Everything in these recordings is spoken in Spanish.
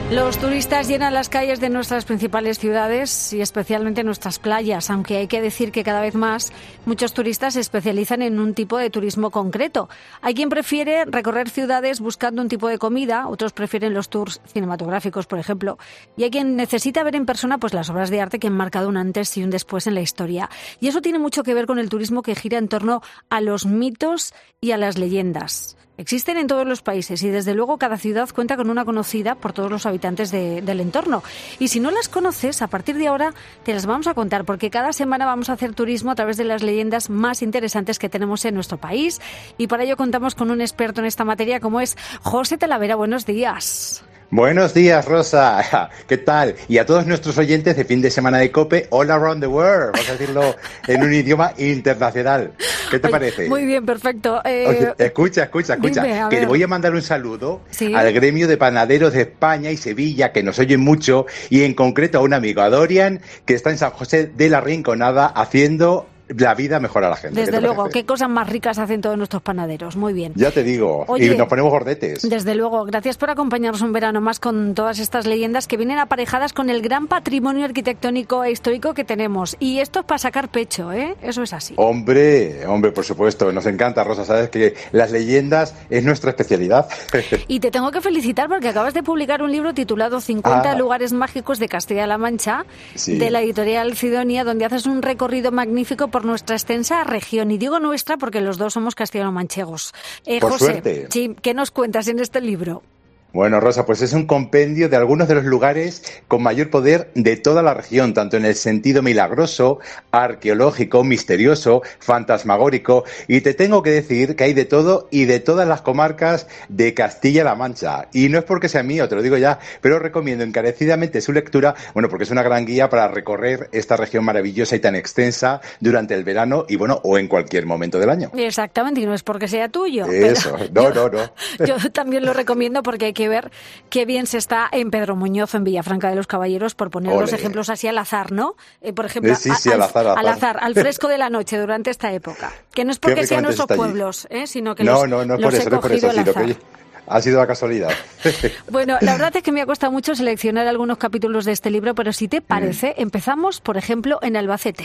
Los turistas llenan las calles de nuestras principales ciudades y especialmente nuestras playas, aunque hay que decir que cada vez más muchos turistas se especializan en un tipo de turismo concreto. Hay quien prefiere recorrer ciudades buscando un tipo de comida, otros prefieren los tours cinematográficos, por ejemplo, y hay quien necesita ver en persona pues las obras de arte que han marcado un antes y un después en la historia. Y eso tiene mucho que ver con el turismo que gira en torno a los mitos y a las leyendas. Existen en todos los países y desde luego cada ciudad cuenta con una conocida por todos los habitantes del entorno. Y si no las conoces, a partir de ahora te las vamos a contar porque cada semana vamos a hacer turismo a través de las leyendas más interesantes que tenemos en nuestro país y para ello contamos con un experto en esta materia como es José Talavera. Buenos días. Buenos días, Rosa. ¿Qué tal? Y a todos nuestros oyentes de fin de semana de COPE, all around the world. Vamos a decirlo en un idioma internacional. ¿Qué te parece? Muy bien, perfecto. Oye, escucha. Dime, que le voy a mandar un saludo ¿Sí? al gremio de panaderos de España y Sevilla, que nos oyen mucho, y en concreto a un amigo, a Dorian, que está en San José de la Rinconada haciendo la vida mejor a la gente. Desde luego, qué cosas más ricas hacen todos nuestros panaderos. Muy bien. Ya te digo. Oye, y nos ponemos gordetes. Desde luego. Gracias por acompañarnos un verano más con todas estas leyendas que vienen aparejadas con el gran patrimonio arquitectónico e histórico que tenemos. Y esto es para sacar pecho, ¿eh? Eso es así. Hombre, por supuesto. Nos encanta, Rosa. Sabes que las leyendas es nuestra especialidad. Y te tengo que felicitar porque acabas de publicar un libro titulado 50 lugares mágicos de Castilla-La Mancha, sí, de la editorial Cidonia, donde haces un recorrido magnífico por nuestra extensa región. Y digo nuestra porque los dos somos castellano-manchegos. Por José, suerte. Sí, ¿qué nos cuentas en este libro? Bueno, Rosa, pues es un compendio de algunos de los lugares con mayor poder de toda la región, tanto en el sentido milagroso, arqueológico, misterioso, fantasmagórico, y te tengo que decir que hay de todo y de todas las comarcas de Castilla-La Mancha. Y no es porque sea mío, te lo digo ya, pero recomiendo encarecidamente su lectura, bueno, porque es una gran guía para recorrer esta región maravillosa y tan extensa durante el verano y, bueno, o en cualquier momento del año. Exactamente, y no es porque sea tuyo. Eso, no. Yo también lo recomiendo porque hay que ver qué bien se está en Pedro Muñoz, en Villafranca de los Caballeros, por poner los ejemplos así al azar, ¿no? Por ejemplo, sí, al azar. Al fresco de la noche durante esta época. Que no es porque sean nuestros pueblos, sino que los he cogido al azar. Ha sido la casualidad. Bueno, la verdad es que me ha costado mucho seleccionar algunos capítulos de este libro, pero si te parece, empezamos, por ejemplo, en Albacete.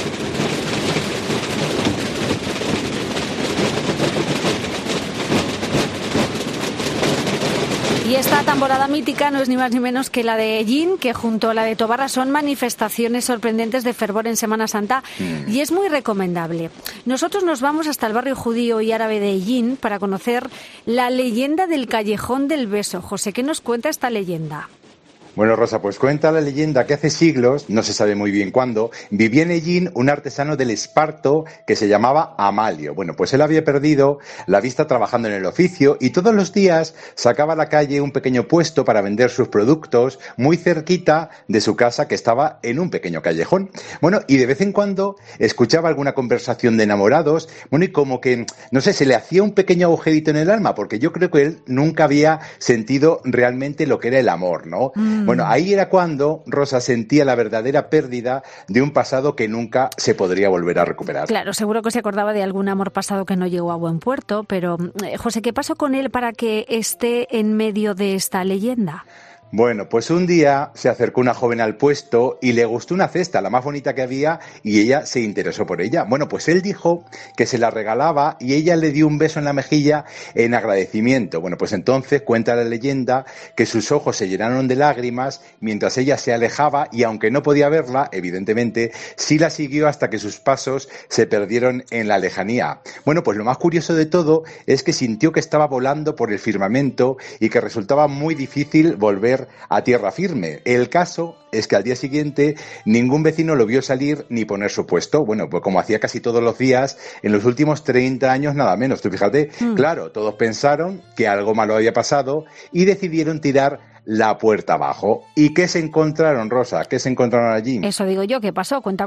Y esta tamborada mítica no es ni más ni menos que la de Ellín, que junto a la de Tobarra son manifestaciones sorprendentes de fervor en Semana Santa y es muy recomendable. Nosotros nos vamos hasta el barrio judío y árabe de Ellín para conocer la leyenda del Callejón del Beso. José, ¿qué nos cuenta esta leyenda? Bueno, Rosa, pues cuenta la leyenda que hace siglos, no se sabe muy bien cuándo, vivía en Ellín un artesano del Esparto que se llamaba Amalio. Bueno, pues él había perdido la vista trabajando en el oficio y todos los días sacaba a la calle un pequeño puesto para vender sus productos muy cerquita de su casa que estaba en un pequeño callejón. Bueno, y de vez en cuando escuchaba alguna conversación de enamorados, bueno, y como que, no sé, se le hacía un pequeño agujerito en el alma, porque yo creo que él nunca había sentido realmente lo que era el amor, ¿no? Bueno, ahí era cuando Rosa sentía la verdadera pérdida de un pasado que nunca se podría volver a recuperar. Claro, seguro que se acordaba de algún amor pasado que no llegó a buen puerto, pero José, ¿qué pasó con él para que esté en medio de esta leyenda? Bueno, pues un día se acercó una joven al puesto y le gustó una cesta, la más bonita que había, y ella se interesó por ella. Bueno, pues él dijo que se la regalaba y ella le dio un beso en la mejilla en agradecimiento. Bueno, pues entonces cuenta la leyenda que sus ojos se llenaron de lágrimas mientras ella se alejaba y aunque no podía verla, evidentemente, sí la siguió hasta que sus pasos se perdieron en la lejanía. Bueno, pues lo más curioso de todo es que sintió que estaba volando por el firmamento y que resultaba muy difícil volver a tierra firme. El caso es que al día siguiente ningún vecino lo vio salir ni poner su puesto. Bueno, pues como hacía casi todos los días en los últimos 30 años, nada menos. Tú fíjate, claro, todos pensaron que algo malo había pasado y decidieron tirar la puerta abajo. ¿Y qué se encontraron, Rosa? ¿Qué se encontraron allí? Eso digo yo, ¿qué pasó? Cuenta.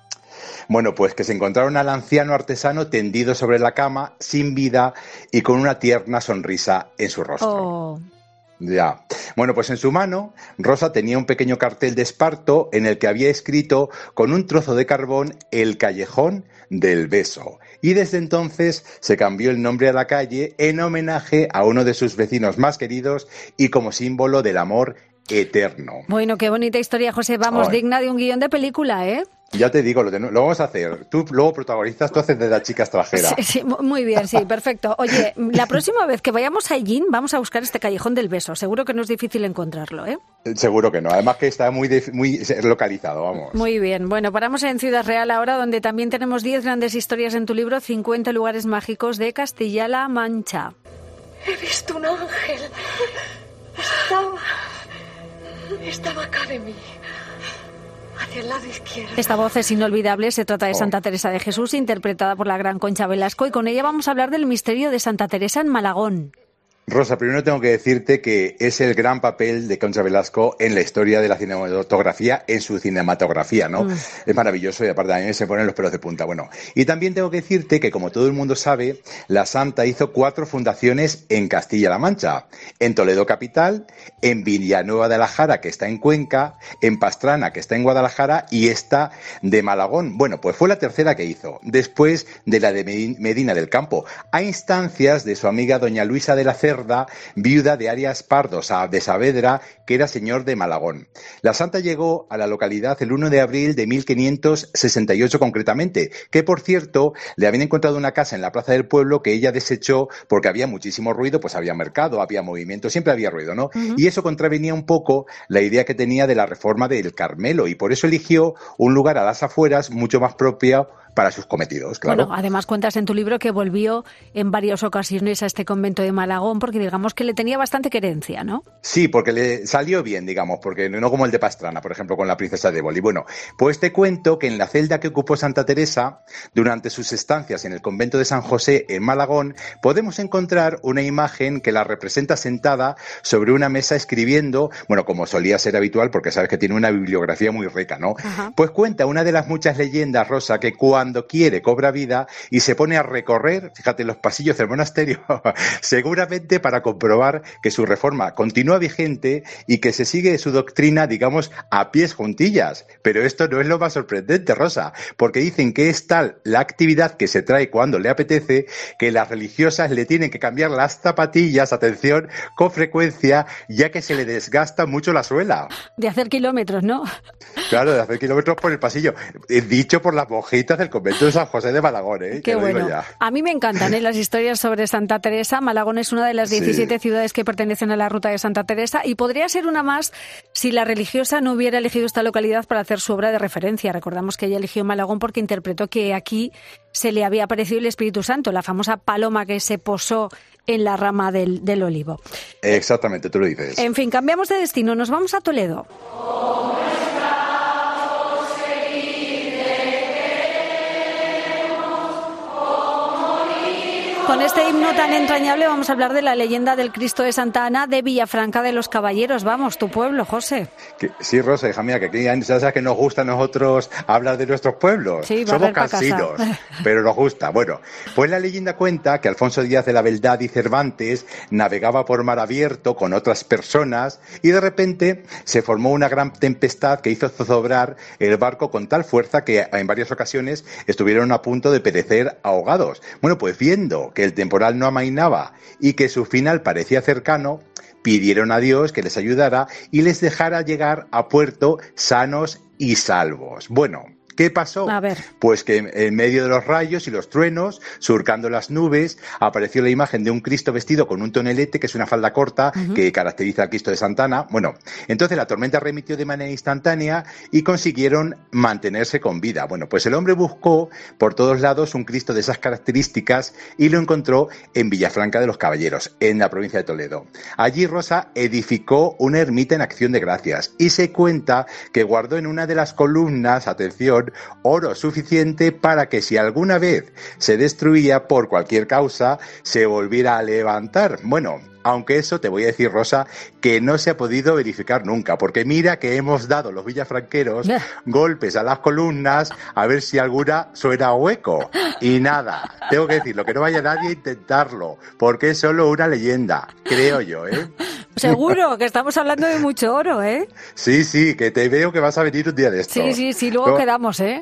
Bueno, pues que se encontraron al anciano artesano tendido sobre la cama, sin vida y con una tierna sonrisa en su rostro. Oh. Ya. Bueno, pues en su mano, Rosa tenía un pequeño cartel de esparto en el que había escrito con un trozo de carbón el Callejón del Beso. Y desde entonces se cambió el nombre a la calle en homenaje a uno de sus vecinos más queridos y como símbolo del amor eterno. Bueno, qué bonita historia, José. Vamos, digna de un guión de película, ¿eh? Ya te digo, lo vamos a hacer. Tú luego protagonistas, tú haces de la chica extranjera. Sí, muy bien, sí, perfecto. Oye, la próxima vez que vayamos a Hellín, vamos a buscar este Callejón del Beso. Seguro que no es difícil encontrarlo, ¿eh? Seguro que no. Además que está muy localizado, vamos. Muy bien. Bueno, paramos en Ciudad Real ahora, donde también tenemos 10 grandes historias en tu libro, 50 lugares mágicos de Castilla-La Mancha. He visto un ángel. Estaba acá de mí. Hacia el lado izquierdo. Esta voz es inolvidable. Se trata de Santa Teresa de Jesús, interpretada por la gran Concha Velasco, y con ella vamos a hablar del misterio de Santa Teresa en Malagón. Rosa, primero tengo que decirte que es el gran papel de Concha Velasco en la historia de la cinematografía, en su cinematografía, ¿no? Es maravilloso y aparte a mí se ponen los pelos de punta. Bueno, y también tengo que decirte que, como todo el mundo sabe, la Santa hizo 4 fundaciones en Castilla-La Mancha. En Toledo capital, en Villanueva de la Jara, que está en Cuenca, en Pastrana, que está en Guadalajara, y esta de Malagón. Bueno, pues fue la tercera que hizo, después de la de Medina del Campo, a instancias de su amiga doña Luisa de la Cerda, viuda de Arias Pardo de Saavedra, que era señor de Malagón. La Santa llegó a la localidad el 1 de abril de 1568 concretamente, que por cierto le habían encontrado una casa en la plaza del pueblo que ella desechó porque había muchísimo ruido, pues había mercado, había movimiento, siempre había ruido, ¿no? Y eso contravenía un poco la idea que tenía de la reforma del Carmelo, y por eso eligió un lugar a las afueras mucho más propio para sus cometidos, claro. Bueno, además cuentas en tu libro que volvió en varias ocasiones a este convento de Malagón porque digamos que le tenía bastante querencia, ¿no? Sí, porque le salió bien, digamos, porque no como el de Pastrana, por ejemplo, con la princesa de Éboli. Bueno, pues te cuento que en la celda que ocupó Santa Teresa, durante sus estancias en el convento de San José en Malagón, podemos encontrar una imagen que la representa sentada sobre una mesa escribiendo, bueno, como solía ser habitual, porque sabes que tiene una bibliografía muy rica, ¿no? Ajá. Pues cuenta una de las muchas leyendas, Rosa, que cuando quiere cobra vida y se pone a recorrer, fíjate, los pasillos del monasterio, seguramente para comprobar que su reforma continúa vigente y que se sigue su doctrina, digamos, a pies juntillas. Pero esto no es lo más sorprendente, Rosa, porque dicen que es tal la actividad que se trae cuando le apetece que las religiosas le tienen que cambiar las zapatillas, atención, con frecuencia, ya que se le desgasta mucho la suela. De hacer kilómetros, ¿no? Claro, de hacer kilómetros por el pasillo. Dicho por las monjitas del convento de San José de Malagón, ¿eh? Qué bueno. A mí me encantan las historias sobre Santa Teresa. Malagón es una de las 17 ciudades que pertenecen a la ruta de Santa Teresa y podría ser una más si la religiosa no hubiera elegido esta localidad para hacer su obra de referencia. Recordamos que ella eligió Malagón porque interpretó que aquí se le había aparecido el Espíritu Santo, la famosa paloma que se posó en la rama del olivo. Exactamente, tú lo dices. En fin, cambiamos de destino, nos vamos a Toledo. Con este himno tan entrañable vamos a hablar de la leyenda del Cristo de Santa Ana de Villafranca de los Caballeros. Vamos, tu pueblo, José. Sí, Rosa, hija mía, que aquí ya sabes que nos gusta a nosotros hablar de nuestros pueblos. Sí, somos cansinos, pero nos gusta. Bueno, pues la leyenda cuenta que Alfonso Díaz de la Beldad y Cervantes navegaba por mar abierto con otras personas y de repente se formó una gran tempestad que hizo zozobrar el barco con tal fuerza que en varias ocasiones estuvieron a punto de perecer ahogados. Bueno, pues viendo que el temporal no amainaba y que su final parecía cercano, pidieron a Dios que les ayudara y les dejara llegar a puerto sanos y salvos. Bueno, ¿qué pasó? A ver. Pues que en medio de los rayos y los truenos, surcando las nubes, apareció la imagen de un Cristo vestido con un tonelete, que es una falda corta que caracteriza al Cristo de Santa Ana. Bueno, entonces la tormenta remitió de manera instantánea y consiguieron mantenerse con vida. Bueno, pues el hombre buscó por todos lados un Cristo de esas características y lo encontró en Villafranca de los Caballeros, en la provincia de Toledo. Allí Rosa edificó una ermita en acción de gracias y se cuenta que guardó en una de las columnas, atención, oro suficiente para que si alguna vez se destruía por cualquier causa, se volviera a levantar. Bueno, aunque eso te voy a decir, Rosa, que no se ha podido verificar nunca, porque mira que hemos dado los villafranqueros golpes a las columnas a ver si alguna suena hueco. Y nada, tengo que decirlo, que no vaya nadie a intentarlo, porque es solo una leyenda, creo yo, ¿eh? Seguro, que estamos hablando de mucho oro, ¿eh? Sí, que te veo que vas a venir un día de estos. Sí, luego quedamos, ¿eh?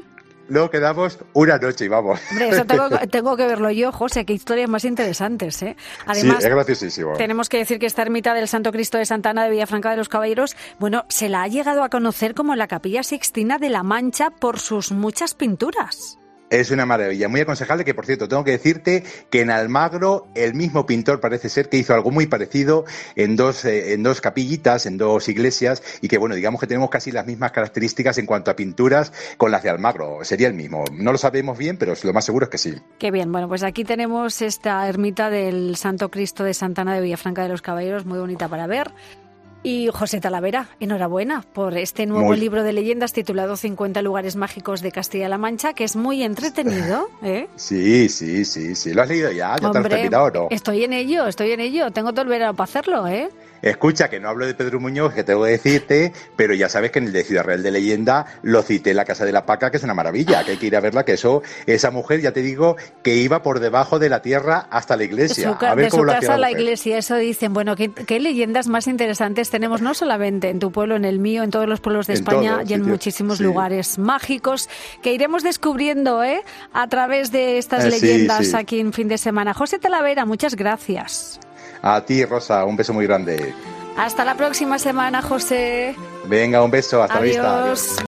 luego quedamos una noche y vamos. Hombre, eso tengo que verlo yo, José, qué historias más interesantes, ¿eh? Además, sí, es graciosísimo. Tenemos que decir que esta ermita del Santo Cristo de Santa Ana de Villafranca de los Caballeros, bueno, se la ha llegado a conocer como la Capilla Sixtina de la Mancha por sus muchas pinturas. Es una maravilla, muy aconsejable, que por cierto, tengo que decirte que en Almagro el mismo pintor parece ser que hizo algo muy parecido en dos capillitas, en dos iglesias, y que bueno, digamos que tenemos casi las mismas características en cuanto a pinturas con las de Almagro, sería el mismo. No lo sabemos bien, pero lo más seguro es que sí. Qué bien, bueno, pues aquí tenemos esta ermita del Santo Cristo de Santa Ana de Villafranca de los Caballeros, muy bonita para ver. Y José Talavera, enhorabuena por este nuevo libro de leyendas titulado 50 lugares mágicos de Castilla-La Mancha, que es muy entretenido, ¿eh? Sí, ¿lo has leído ya? ¿Ya te lo has terminado o no? Estoy en ello, tengo todo el verano para hacerlo, ¿eh? Escucha, que no hablo de Pedro Muñoz, que tengo que decirte, pero ya sabes que en el de Ciudad Real de Leyenda lo cité en la Casa de la Paca, que es una maravilla, que hay que ir a verla, que esa mujer, ya te digo, que iba por debajo de la tierra hasta la iglesia. De su casa a la iglesia, eso dicen. Bueno, ¿qué leyendas más interesantes tenemos, no solamente en tu pueblo, en el mío, en todos los pueblos de España y en muchísimos lugares mágicos que iremos descubriendo, a través de estas leyendas aquí en Fin de Semana. José Talavera, muchas gracias. A ti, Rosa, un beso muy grande. Hasta la próxima semana, José. Venga, un beso, hasta la vista. Adiós.